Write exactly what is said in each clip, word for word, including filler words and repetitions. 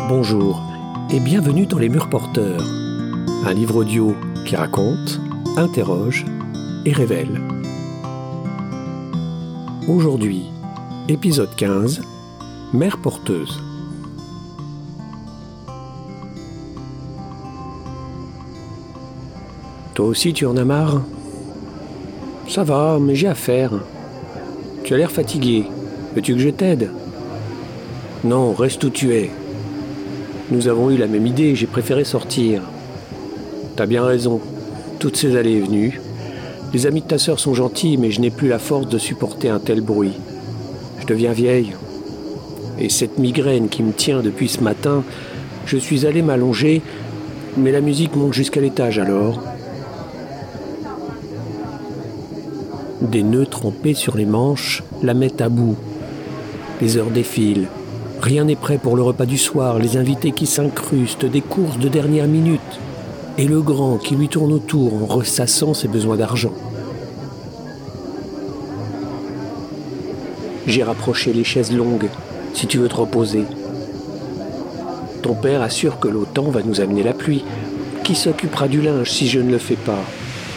Bonjour et bienvenue dans Les Murs Porteurs, un livre audio qui raconte, interroge et révèle. Aujourd'hui, épisode quinze, Mère porteuse. Toi aussi tu en as marre ? Ça va, mais j'ai affaire. Tu as l'air fatigué. Veux-tu que je t'aide ? Non, reste où tu es. Nous avons eu la même idée, j'ai préféré sortir. T'as bien raison, toutes ces allées et venues. Les amis de ta sœur sont gentils, mais je n'ai plus la force de supporter un tel bruit. Je deviens vieille. Et cette migraine qui me tient depuis ce matin, je suis allé m'allonger, mais la musique monte jusqu'à l'étage alors. Des nœuds trempés sur les manches la mettent à bout. Les heures défilent. Rien n'est prêt pour le repas du soir, les invités qui s'incrustent, des courses de dernière minute, et le grand qui lui tourne autour en ressassant ses besoins d'argent. J'ai rapproché les chaises longues, si tu veux te reposer. Ton père assure que l'automne va nous amener la pluie. Qui s'occupera du linge si je ne le fais pas ?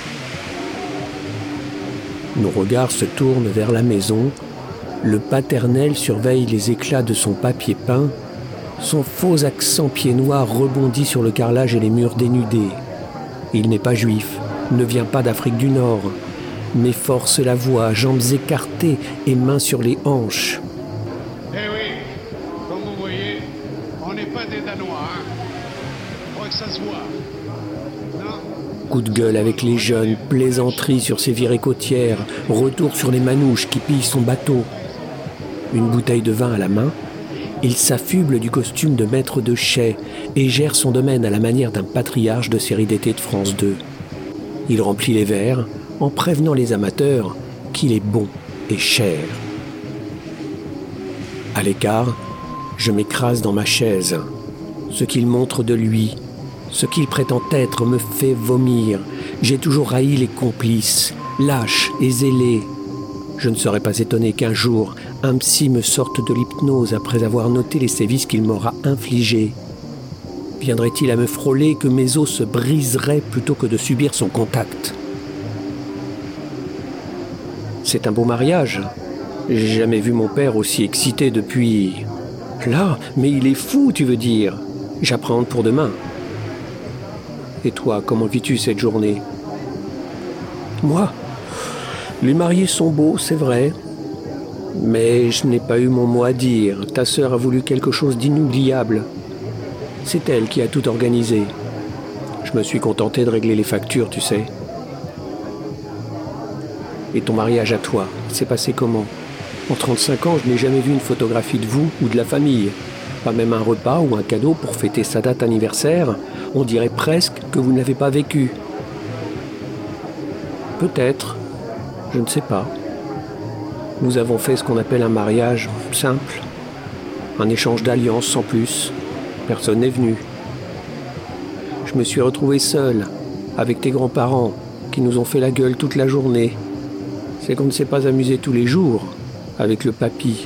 Nos regards se tournent vers la maison. Le paternel surveille les éclats de son papier peint. Son faux accent pied noir rebondit sur le carrelage et les murs dénudés. Il n'est pas juif, ne vient pas d'Afrique du Nord, mais force la voix, jambes écartées et mains sur les hanches. Eh oui, comme vous voyez, on n'est pas des Danois, hein. Je crois que ça se voit. Non ? Coup de gueule avec les jeunes, plaisanterie sur ses virées côtières, retour sur les manouches qui pillent son bateau. Une bouteille de vin à la main, il s'affuble du costume de maître de chais et gère son domaine à la manière d'un patriarche de série d'été de France deux. Il remplit les verres en prévenant les amateurs qu'il est bon et cher. À l'écart, je m'écrase dans ma chaise. Ce qu'il montre de lui, ce qu'il prétend être me fait vomir. J'ai toujours haï les complices, lâches et zélés. Je ne serais pas étonné qu'un jour, un psy me sorte de l'hypnose après avoir noté les sévices qu'il m'aura infligés. Viendrait-il à me frôler que mes os se briseraient plutôt que de subir son contact ? C'est un beau mariage. J'ai jamais vu mon père aussi excité depuis... Là, mais il est fou, tu veux dire ? J'appréhende pour demain. Et toi, comment vis-tu cette journée ? Moi ? Les mariés sont beaux, c'est vrai. Mais je n'ai pas eu mon mot à dire. Ta sœur a voulu quelque chose d'inoubliable. C'est elle qui a tout organisé. Je me suis contenté de régler les factures, tu sais. Et ton mariage à toi, il s'est passé comment ? En trente-cinq ans, je n'ai jamais vu une photographie de vous ou de la famille. Pas même un repas ou un cadeau pour fêter sa date anniversaire. On dirait presque que vous ne l'avez pas vécu. Peut-être. Je ne sais pas. Nous avons fait ce qu'on appelle un mariage simple. Un échange d'alliances sans plus. Personne n'est venu. Je me suis retrouvé seul, avec tes grands-parents, qui nous ont fait la gueule toute la journée. C'est qu'on ne s'est pas amusé tous les jours, avec le papy.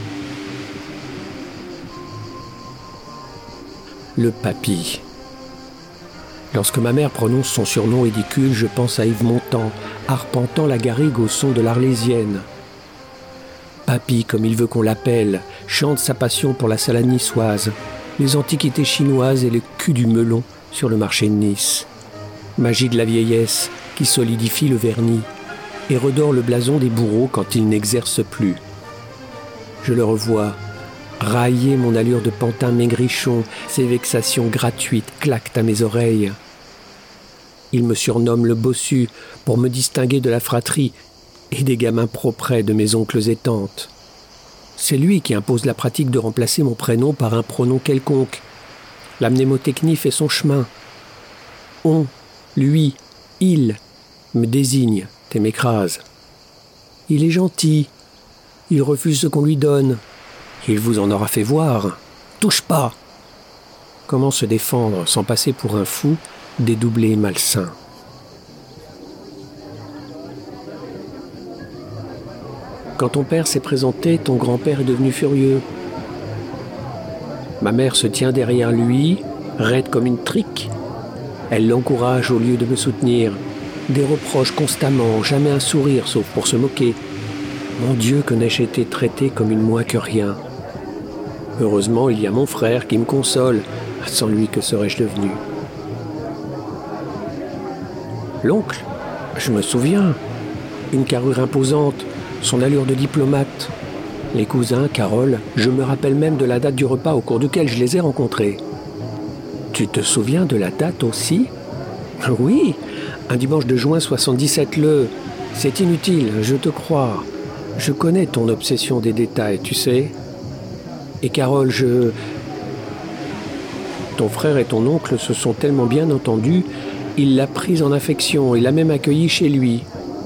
Le papy. Lorsque ma mère prononce son surnom ridicule, je pense à Yves Montand, arpentant la garrigue au son de l'Arlésienne. Papy, comme il veut qu'on l'appelle, chante sa passion pour la salade niçoise, les antiquités chinoises et le cul du melon sur le marché de Nice. Magie de la vieillesse qui solidifie le vernis et redore le blason des bourreaux quand ils n'exercent plus. Je le revois, railler mon allure de pantin maigrichon, ses vexations gratuites claquent à mes oreilles. Il me surnomme le bossu pour me distinguer de la fratrie et des gamins proprets de mes oncles et tantes. C'est lui qui impose la pratique de remplacer mon prénom par un pronom quelconque. La mnémotechnie fait son chemin. On, lui, il me désigne et m'écrase. Il est gentil. Il refuse ce qu'on lui donne. Il vous en aura fait voir. Touche pas. Comment se défendre sans passer pour un fou, dédoublé et malsain ? Quand ton père s'est présenté, ton grand-père est devenu furieux. Ma mère se tient derrière lui, raide comme une trique. Elle l'encourage au lieu de me soutenir. Des reproches constamment, jamais un sourire sauf pour se moquer. Mon Dieu, que n'ai-je été traité comme une moins que rien. Heureusement, il y a mon frère qui me console. Sans lui, que serais-je devenu? L'oncle, je me souviens. Une carrure imposante, son allure de diplomate. Les cousins, Carole, je me rappelle même de la date du repas au cours duquel je les ai rencontrés. Tu te souviens de la date aussi? Oui, un dimanche de juin soixante-dix-sept le... C'est inutile, je te crois. Je connais ton obsession des détails, tu sais. Et Carole, je... Ton frère et ton oncle se sont tellement bien entendus, il l'a prise en affection et l'a même accueillie chez lui.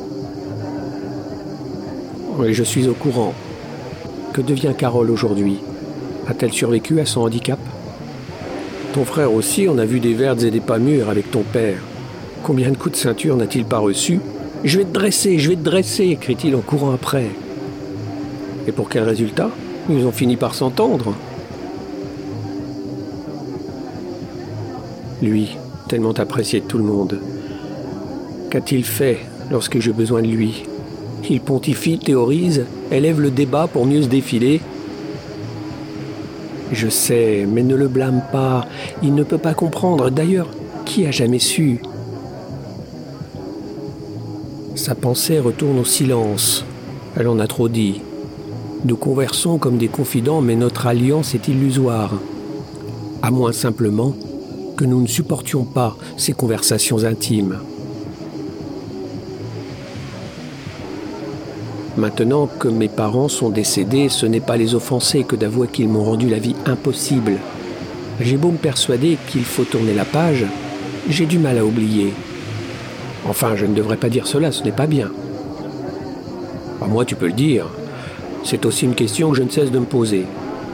Oui, je suis au courant. Que devient Carole aujourd'hui? A-t-elle survécu à son handicap? Ton frère aussi en a vu des vertes et des pas mûres avec ton père. Combien de coups de ceinture n'a-t-il pas reçu? « Je vais te dresser, je vais te dresser !» crie-t-il en courant après. Et pour quel résultat? Ils ont fini par s'entendre. Lui, tellement apprécié de tout le monde. Qu'a-t-il fait lorsque j'ai besoin de lui? Il pontifie, théorise, élève le débat pour mieux se défiler. Je sais, mais ne le blâme pas. Il ne peut pas comprendre. D'ailleurs, qui a jamais su? Sa pensée retourne au silence. Elle en a trop dit. Nous conversons comme des confidents, mais notre alliance est illusoire. À moins simplement que nous ne supportions pas ces conversations intimes. Maintenant que mes parents sont décédés, ce n'est pas les offenser que d'avouer qu'ils m'ont rendu la vie impossible. J'ai beau me persuader qu'il faut tourner la page, j'ai du mal à oublier. Enfin, je ne devrais pas dire cela, ce n'est pas bien. Enfin, moi, tu peux le dire. C'est aussi une question que je ne cesse de me poser.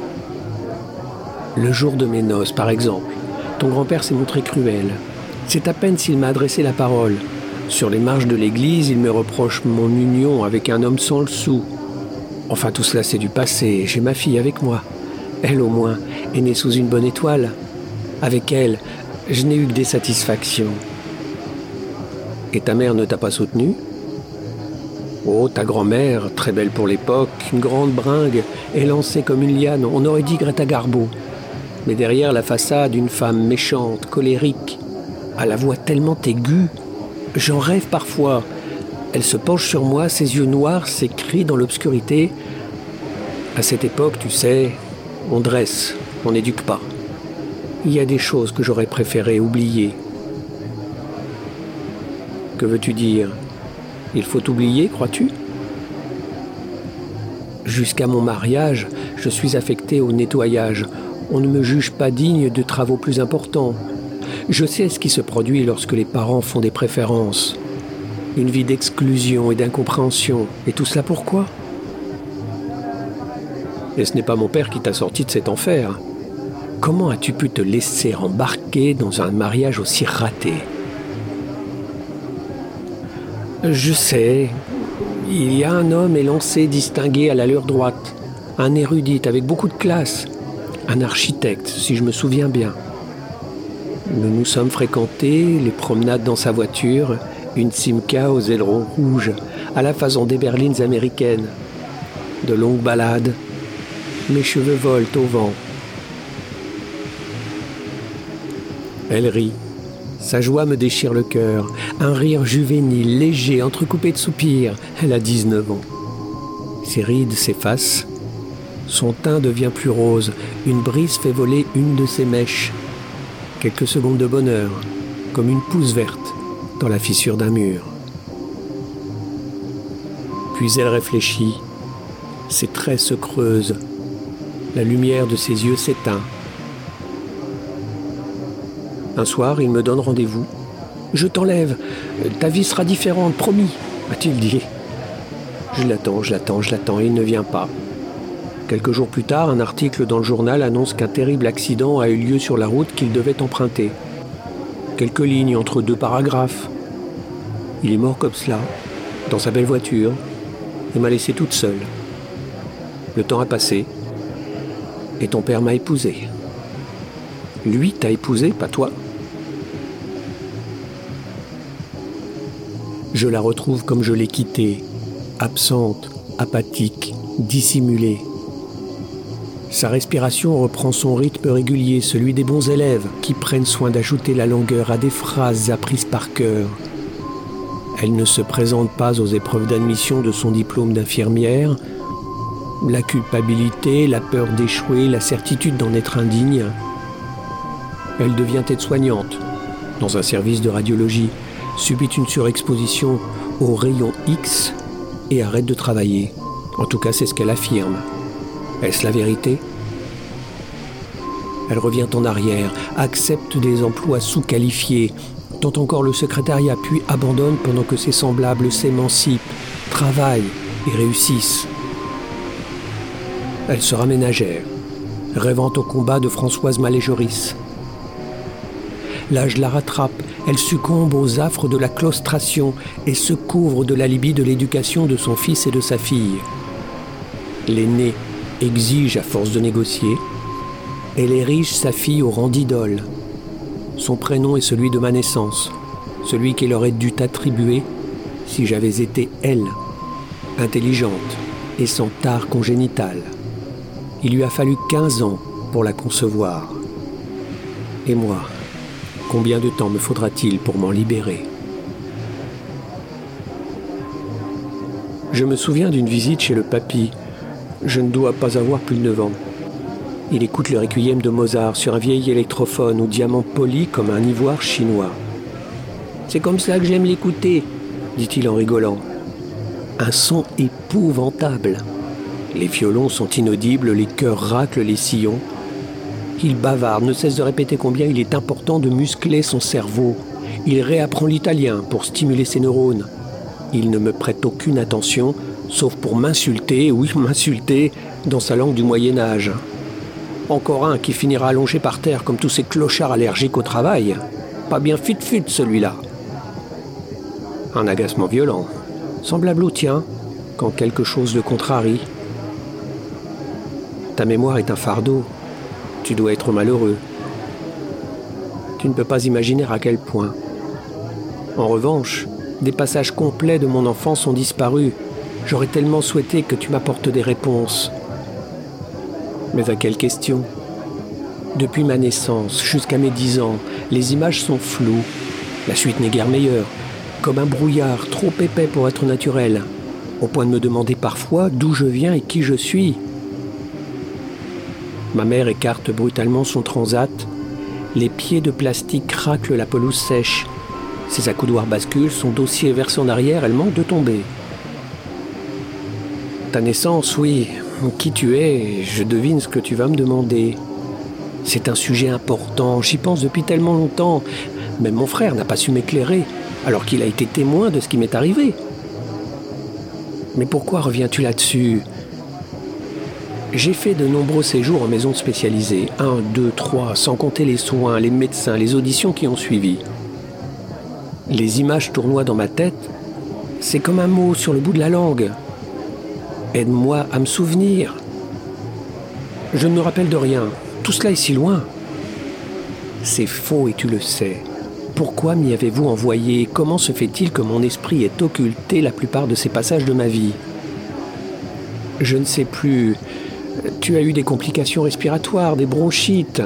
Le jour de mes noces, par exemple, ton grand-père s'est montré cruel. C'est à peine s'il m'a adressé la parole. Sur les marches de l'église, il me reproche mon union avec un homme sans le sou. Enfin, tout cela, c'est du passé. J'ai ma fille avec moi. Elle, au moins, est née sous une bonne étoile. Avec elle, je n'ai eu que des satisfactions. Et ta mère ne t'a pas soutenu? Oh, ta grand-mère, très belle pour l'époque, une grande bringue, élancée comme une liane, on aurait dit Greta Garbo. Mais derrière la façade, une femme méchante, colérique, à la voix tellement aiguë, j'en rêve parfois. Elle se penche sur moi, ses yeux noirs s'écrient dans l'obscurité. À cette époque, tu sais, on dresse, on n'éduque pas. Il y a des choses que j'aurais préféré oublier. Que veux-tu dire? Il faut oublier, crois-tu? Jusqu'à mon mariage, je suis affecté au nettoyage. On ne me juge pas digne de travaux plus importants. Je sais ce qui se produit lorsque les parents font des préférences. Une vie d'exclusion et d'incompréhension. Et tout cela pourquoi? Et ce n'est pas mon père qui t'a sorti de cet enfer. Comment as-tu pu te laisser embarquer dans un mariage aussi raté? Je sais, il y a un homme élancé, distingué à l'allure droite, un érudit avec beaucoup de classe, un architecte, si je me souviens bien. Nous nous sommes fréquentés, les promenades dans sa voiture, une Simca aux ailerons rouges, à la façon des berlines américaines. De longues balades, mes cheveux volent au vent. Elle rit. Sa joie me déchire le cœur. Un rire juvénile, léger, entrecoupé de soupirs. Elle a dix-neuf ans. Ses rides s'effacent. Son teint devient plus rose. Une brise fait voler une de ses mèches. Quelques secondes de bonheur, comme une pousse verte dans la fissure d'un mur. Puis elle réfléchit. Ses traits se creusent. La lumière de ses yeux s'éteint. Un soir, il me donne rendez-vous. « Je t'enlève, ta vie sera différente, promis », m'a-t-il dit. Je l'attends, je l'attends, je l'attends, et il ne vient pas. Quelques jours plus tard, un article dans le journal annonce qu'un terrible accident a eu lieu sur la route qu'il devait emprunter. Quelques lignes entre deux paragraphes. Il est mort comme cela, dans sa belle voiture, et m'a laissé toute seule. Le temps a passé, et ton père m'a épousée. Lui t'a épousé, pas toi. Je la retrouve comme je l'ai quittée, absente, apathique, dissimulée. Sa respiration reprend son rythme régulier, celui des bons élèves qui prennent soin d'ajouter la longueur à des phrases apprises par cœur. Elle ne se présente pas aux épreuves d'admission de son diplôme d'infirmière. La culpabilité, la peur d'échouer, la certitude d'en être indigne. Elle devient aide-soignante dans un service de radiologie, subit une surexposition aux rayons X et arrête de travailler. En tout cas, c'est ce qu'elle affirme. Est-ce la vérité ? Elle revient en arrière, accepte des emplois sous-qualifiés, tente encore le secrétariat, puis abandonne pendant que ses semblables s'émancipent, travaillent et réussissent. Elle sera ménagère, rêvant au combat de Françoise Malé-Joris. L'âge la rattrape, elle succombe aux affres de la claustration et se couvre de l'alibi de l'éducation de son fils et de sa fille. L'aîné exige à force de négocier. Elle érige sa fille au rang d'idole. Son prénom est celui de ma naissance, celui qu'elle aurait dû attribuer si j'avais été elle, intelligente et sans tare congénital. Il lui a fallu quinze ans pour la concevoir. Et moi, combien de temps me faudra-t-il pour m'en libérer ? Je me souviens d'une visite chez le papy. Je ne dois pas avoir plus de neuf ans. Il écoute le requiem de Mozart sur un vieil électrophone au diamant poli comme un ivoire chinois. « C'est comme ça que j'aime l'écouter », dit-il en rigolant. Un son épouvantable. Les violons sont inaudibles, les chœurs raclent les sillons. Il bavarde, ne cesse de répéter combien il est important de muscler son cerveau. Il réapprend l'italien pour stimuler ses neurones. Il ne me prête aucune attention, sauf pour m'insulter, oui, m'insulter, dans sa langue du Moyen-Âge. Encore un qui finira allongé par terre comme tous ces clochards allergiques au travail. Pas bien fit-fut celui-là. Un agacement violent, semblable au tien, quand quelque chose le contrarie. Ta mémoire est un fardeau. Tu dois être malheureux. Tu ne peux pas imaginer à quel point. En revanche, des passages complets de mon enfance ont disparu. J'aurais tellement souhaité que tu m'apportes des réponses. Mais à quelle question ? Depuis ma naissance jusqu'à mes dix ans, les images sont floues. La suite n'est guère meilleure. Comme un brouillard trop épais pour être naturel, au point de me demander parfois d'où je viens et qui je suis. Ma mère écarte brutalement son transat. Les pieds de plastique raclent la pelouse sèche. Ses accoudoirs basculent, son dossier versé en arrière, elle manque de tomber. Ta naissance, oui. Qui tu es, je devine ce que tu vas me demander. C'est un sujet important, j'y pense depuis tellement longtemps. Même mon frère n'a pas su m'éclairer, alors qu'il a été témoin de ce qui m'est arrivé. Mais pourquoi reviens-tu là-dessus ? J'ai fait de nombreux séjours en maison spécialisée, un, deux, trois, sans compter les soins, les médecins, les auditions qui ont suivi. Les images tournoient dans ma tête, c'est comme un mot sur le bout de la langue. Aide-moi à me souvenir. Je ne me rappelle de rien. Tout cela est si loin. C'est faux et tu le sais. Pourquoi m'y avez-vous envoyé ? Comment se fait-il que mon esprit ait occulté la plupart de ces passages de ma vie ? Je ne sais plus. Tu as eu des complications respiratoires, des bronchites.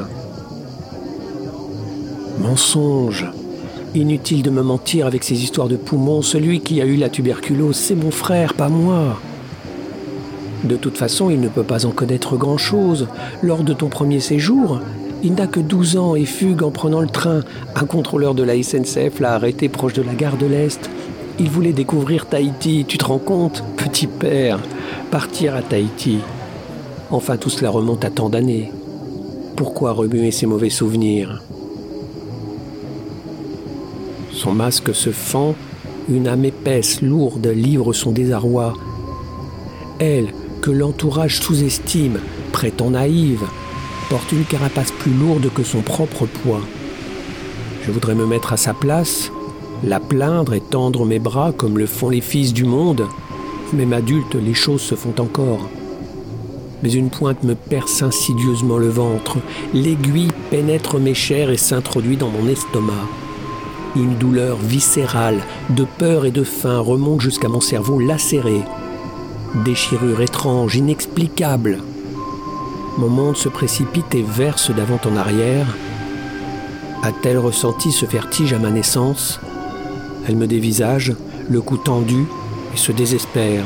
Mensonge. Inutile de me mentir avec ces histoires de poumons. Celui qui a eu la tuberculose, c'est mon frère, pas moi. De toute façon, il ne peut pas en connaître grand-chose. Lors de ton premier séjour, il n'a que douze ans et fugue en prenant le train. Un contrôleur de la S N C F l'a arrêté proche de la gare de l'Est. Il voulait découvrir Tahiti, tu te rends compte ? Petit père, partir à Tahiti. Enfin, tout cela remonte à tant d'années. Pourquoi remuer ces mauvais souvenirs ? Son masque se fend, une âme épaisse, lourde, livre son désarroi. Elle, que l'entourage sous-estime, prétend naïve, porte une carapace plus lourde que son propre poids. Je voudrais me mettre à sa place, la plaindre et tendre mes bras comme le font les fils du monde. Même adulte, les choses se font encore. Mais une pointe me perce insidieusement le ventre. L'aiguille pénètre mes chairs et s'introduit dans mon estomac. Une douleur viscérale, de peur et de faim remonte jusqu'à mon cerveau lacéré. Déchirure étrange, inexplicable. Mon monde se précipite et verse d'avant en arrière. A-t-elle ressenti ce vertige à ma naissance ? Elle me dévisage, le cou tendu, et se désespère.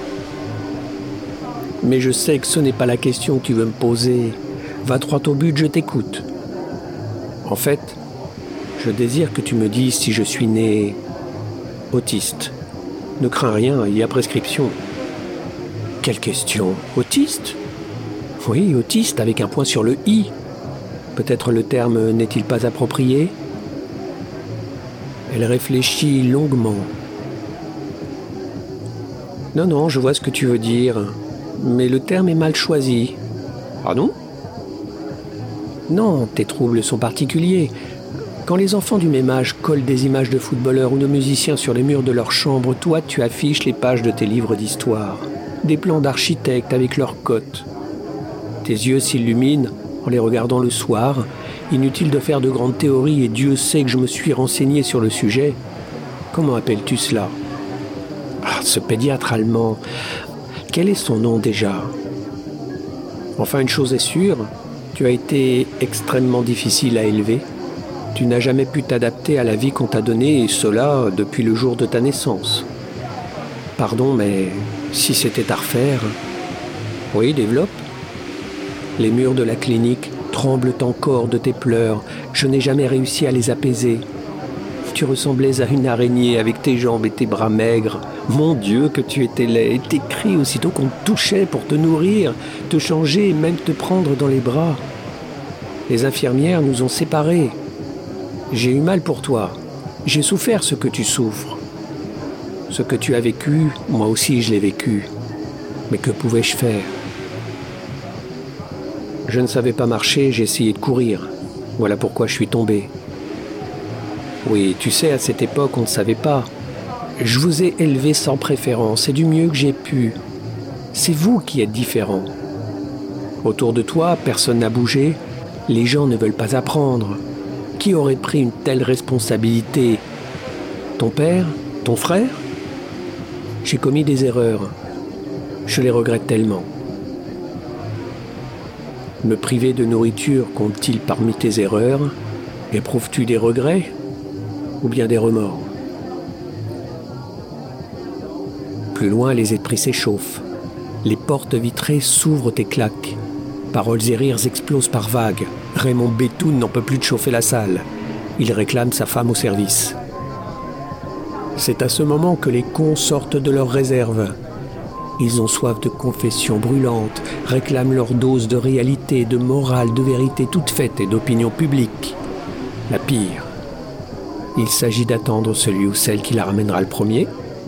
Mais je sais que ce n'est pas la question que tu veux me poser. Va droit au but, je t'écoute. En fait, je désire que tu me dises si je suis né autiste. Ne crains rien, il y a prescription. Quelle question ? Autiste ? Oui, autiste avec un point sur le i. Peut-être le terme n'est-il pas approprié ? Elle réfléchit longuement. Non, non, je vois ce que tu veux dire, mais le terme est mal choisi. Pardon ? Non, tes troubles sont particuliers. Quand les enfants du même âge collent des images de footballeurs ou de musiciens sur les murs de leur chambre, toi, tu affiches les pages de tes livres d'histoire, des plans d'architectes avec leurs cotes. Tes yeux s'illuminent en les regardant le soir. Inutile de faire de grandes théories et Dieu sait que je me suis renseigné sur le sujet. Comment appelles-tu cela ? Ah, ce pédiatre allemand, quel est son nom déjà ? Enfin, une chose est sûre, tu as été extrêmement difficile à élever. Tu n'as jamais pu t'adapter à la vie qu'on t'a donnée, et cela depuis le jour de ta naissance. Pardon, mais si c'était à refaire... Oui, développe. Les murs de la clinique tremblent encore de tes pleurs. Je n'ai jamais réussi à les apaiser. Tu ressemblais à une araignée avec tes jambes et tes bras maigres. Mon Dieu, que tu étais laid. Et tes cris aussitôt qu'on te touchait pour te nourrir, te changer et même te prendre dans les bras. Les infirmières nous ont séparés. J'ai eu mal pour toi. J'ai souffert ce que tu souffres. Ce que tu as vécu, moi aussi je l'ai vécu. Mais que pouvais-je faire ? Je ne savais pas marcher, j'ai essayé de courir. Voilà pourquoi je suis tombé. Oui, tu sais, à cette époque, on ne savait pas. Je vous ai élevé sans préférence, et du mieux que j'ai pu. C'est vous qui êtes différents. Autour de toi, personne n'a bougé. Les gens ne veulent pas apprendre. Qui aurait pris une telle responsabilité ? Ton père ? Ton frère ? J'ai commis des erreurs. Je les regrette tellement. Me priver de nourriture compte-t-il parmi tes erreurs ? Éprouves-tu des regrets ou bien des remords ? Plus loin, les esprits s'échauffent. Les portes vitrées s'ouvrent et claquent. Paroles et rires explosent par vagues. Raymond Bétoun n'en peut plus de chauffer la salle. Il réclame sa femme au service. C'est à ce moment que les cons sortent de leur réserve. Ils ont soif de confessions brûlantes, réclament leur dose de réalité, de morale, de vérité toute faite et d'opinion publique. La pire. Il s'agit d'attendre celui ou celle qui la ramènera le premier.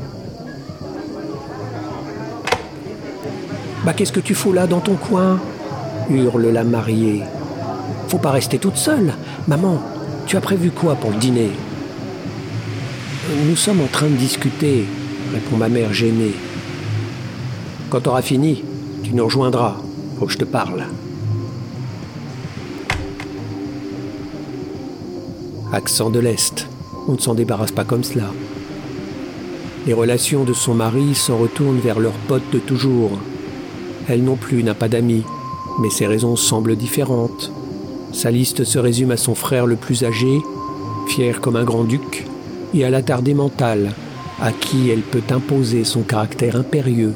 « Bah qu'est-ce que tu fous là dans ton coin ?» hurle la mariée. « Faut pas rester toute seule. Maman, tu as prévu quoi pour le dîner ?»« Nous sommes en train de discuter, » répond ma mère gênée. « Quand t'auras fini, tu nous rejoindras. Faut que je te parle. » Accent de l'Est. On ne s'en débarrasse pas comme cela. Les relations de son mari s'en retournent vers leurs potes de toujours. Elle non plus n'a pas d'amis, mais ses raisons semblent différentes. Sa liste se résume à son frère le plus âgé, fier comme un grand-duc, et à l'attardé mental, à qui elle peut imposer son caractère impérieux.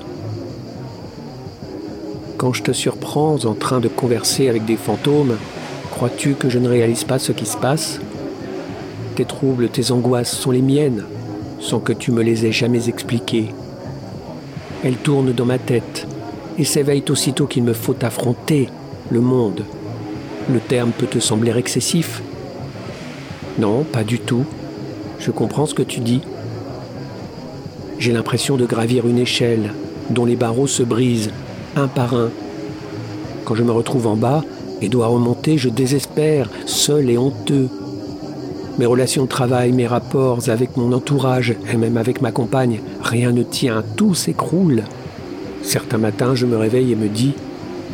Quand je te surprends en train de converser avec des fantômes, crois-tu que je ne réalise pas ce qui se passe ? Tes troubles, tes angoisses sont les miennes, sans que tu me les aies jamais expliquées. Elles tournent dans ma tête et s'éveillent aussitôt qu'il me faut affronter le monde. Le terme peut te sembler excessif ? Non, pas du tout. Je comprends ce que tu dis. J'ai l'impression de gravir une échelle dont les barreaux se brisent, un par un. Quand je me retrouve en bas et dois remonter, je désespère, seul et honteux. Mes relations de travail, mes rapports avec mon entourage et même avec ma compagne, rien ne tient, tout s'écroule. Certains matins, je me réveille et me dis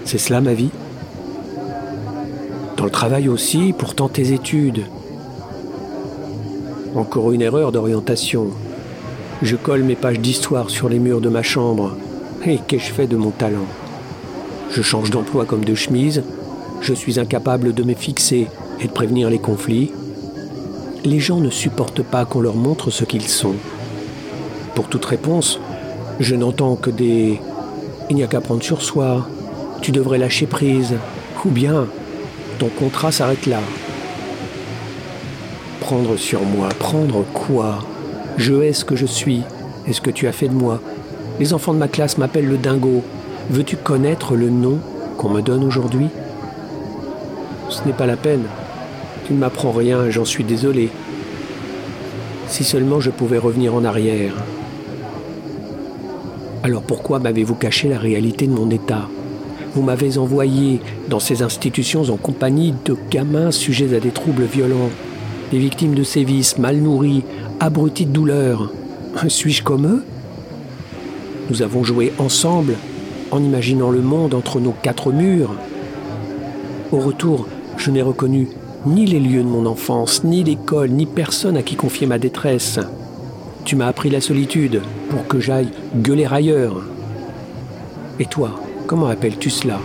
C'est cela ma vie? Dans le travail aussi, pourtant tes études. Encore une erreur d'orientation. Je colle mes pages d'histoire sur les murs de ma chambre. Et qu'ai-je fait de mon talent? Je change d'emploi comme de chemise. Je suis incapable de me fixer et de prévenir les conflits. Les gens ne supportent pas qu'on leur montre ce qu'ils sont. Pour toute réponse, je n'entends que des « il n'y a qu'à prendre sur soi »,« tu devrais lâcher prise » ou bien « ton contrat s'arrête là ». Prendre sur moi, prendre quoi? Je hais ce que je suis et ce que tu as fait de moi. Les enfants de ma classe m'appellent le dingo. Veux-tu connaître le nom qu'on me donne aujourd'hui? Ce n'est pas la peine. Tu ne m'apprends rien, j'en suis désolé. Si seulement je pouvais revenir en arrière. Alors pourquoi m'avez-vous caché la réalité de mon état? Vous m'avez envoyé dans ces institutions en compagnie de gamins sujets à des troubles violents, des victimes de sévices, mal nourris, abrutis de douleur. Suis-je comme eux? Nous avons joué ensemble, en imaginant le monde entre nos quatre murs. Au retour, je n'ai reconnu ni les lieux de mon enfance, ni l'école, ni personne à qui confier ma détresse. Tu m'as appris la solitude pour que j'aille gueuler ailleurs. Et toi, comment appelles-tu cela?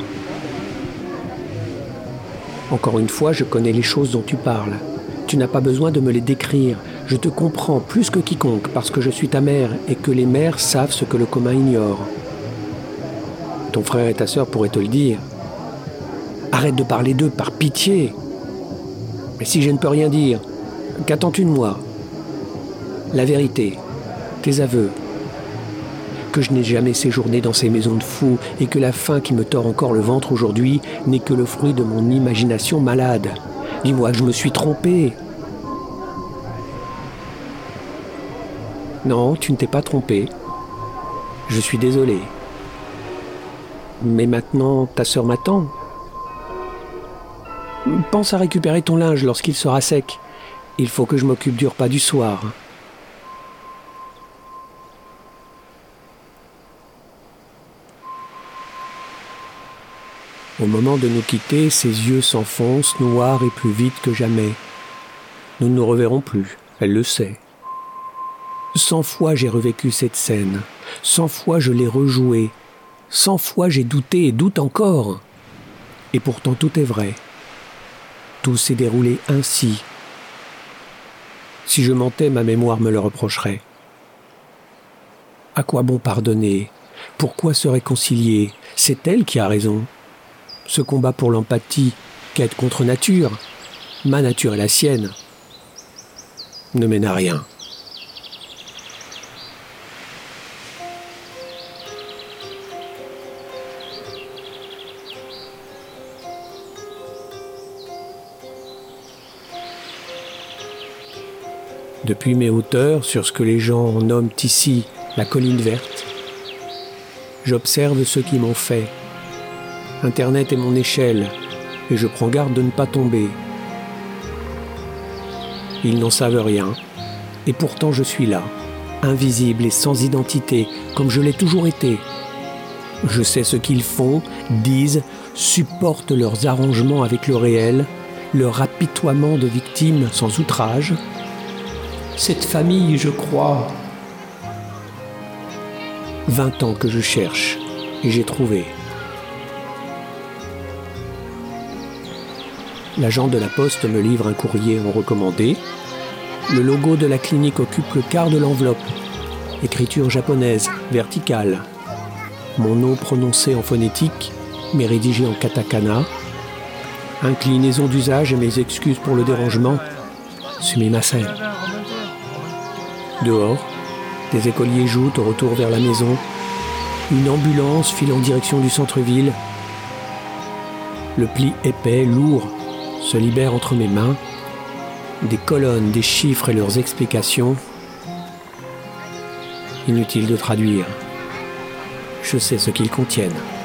Encore une fois, je connais les choses dont tu parles. Tu n'as pas besoin de me les décrire. Je te comprends plus que quiconque parce que je suis ta mère et que les mères savent ce que le commun ignore. Ton frère et ta sœur pourraient te le dire. Arrête de parler d'eux par pitié. Mais si je ne peux rien dire, qu'attends-tu de moi? La vérité, tes aveux. Que je n'ai jamais séjourné dans ces maisons de fous et que la faim qui me tord encore le ventre aujourd'hui n'est que le fruit de mon imagination malade. Dis-moi que je me suis trompé. Non, tu ne t'es pas trompé. Je suis désolé. Mais maintenant, ta sœur m'attend. Pense à récupérer ton linge lorsqu'il sera sec. Il faut que je m'occupe du repas du soir. Au moment de nous quitter, ses yeux s'enfoncent, noirs et plus vite que jamais. Nous ne nous reverrons plus, elle le sait. Cent fois j'ai revécu cette scène, cent fois je l'ai rejouée, cent fois j'ai douté et doute encore. Et pourtant tout est vrai. Tout s'est déroulé ainsi. Si je mentais, ma mémoire me le reprocherait. À quoi bon pardonner? Pourquoi se réconcilier? C'est elle qui a raison. Ce combat pour l'empathie, quête contre nature, ma nature et la sienne, ne mène à rien. Depuis mes hauteurs, sur ce que les gens nomment ici la colline verte, j'observe ceux qui m'ont fait. Internet est mon échelle, et je prends garde de ne pas tomber. Ils n'en savent rien, et pourtant je suis là, invisible et sans identité, comme je l'ai toujours été. Je sais ce qu'ils font, disent, supportent leurs arrangements avec le réel, leur apitoiement de victimes sans outrage. Cette famille, je crois. Vingt ans que je cherche, et j'ai trouvé. L'agent de la poste me livre un courrier en recommandé. Le logo de la clinique occupe le quart de l'enveloppe. Écriture japonaise, verticale. Mon nom prononcé en phonétique, mais rédigé en katakana. Inclinaison d'usage et mes excuses pour le dérangement. Sumimasen. Dehors, des écoliers jouent au retour vers la maison. Une ambulance file en direction du centre-ville. Le pli épais, lourd, se libère entre mes mains. Des colonnes, des chiffres et leurs explications. Inutile de traduire. Je sais ce qu'ils contiennent.